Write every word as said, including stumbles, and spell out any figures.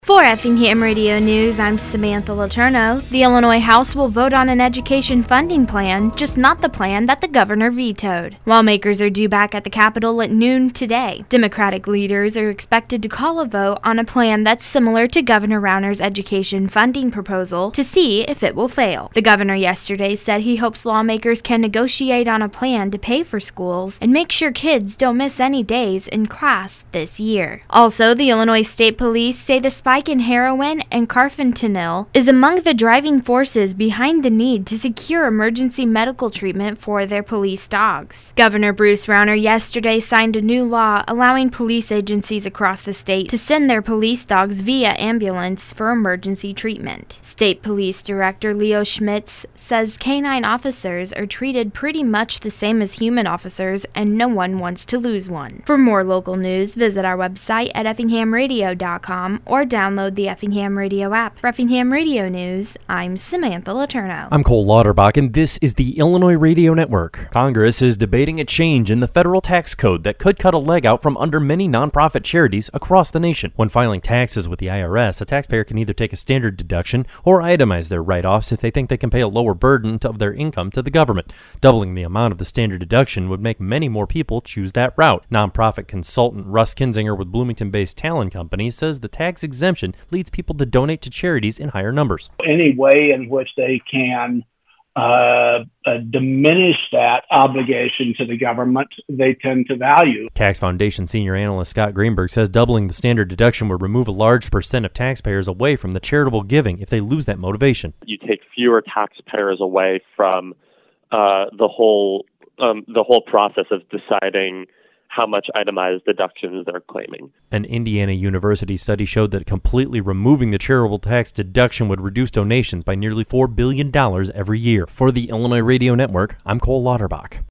For Effingham Radio News, I'm Samantha Letourneau. The Illinois House will vote on an education funding plan, just not the plan that the governor vetoed. Lawmakers are due back at the Capitol at noon today. Democratic leaders are expected to call a vote on a plan that's similar to Governor Rauner's education funding proposal to see if it will fail. The governor yesterday said he hopes lawmakers can negotiate on a plan to pay for schools and make sure kids don't miss any days in class this year. Also, the Illinois State Police say the spike in heroin and carfentanil is among the driving forces behind the need to secure emergency medical treatment for their police dogs. Governor Bruce Rauner yesterday signed a new law allowing police agencies across the state to send their police dogs via ambulance for emergency treatment. State Police Director Leo Schmitz says canine officers are treated pretty much the same as human officers and no one wants to lose one. For more local news, visit our website at effingham radio dot com or download the Effingham Radio app. For Effingham Radio News, I'm Samantha Letourneau. I'm Cole Lauterbach, and this is the Illinois Radio Network. Congress is debating a change in the federal tax code that could cut a leg out from under many nonprofit charities across the nation. When filing taxes with the I R S, a taxpayer can either take a standard deduction or itemize their write-offs if they think they can pay a lower burden of their income to the government. Doubling the amount of the standard deduction would make many more people choose that route. Nonprofit consultant Russ Kinzinger with Bloomington-based Talon Company says the tax exemption leads people to donate to charities in higher numbers. Any way in which they can uh, uh, diminish that obligation to the government, they tend to value. Tax Foundation senior analyst Scott Greenberg says doubling the standard deduction would remove a large percent of taxpayers away from the charitable giving if they lose that motivation. You take fewer taxpayers away from uh, the whole um, the whole process of deciding how much itemized deductions they're claiming. An Indiana University study showed that completely removing the charitable tax deduction would reduce donations by nearly four billion dollars every year. For the Illinois Radio Network, I'm Cole Lauterbach.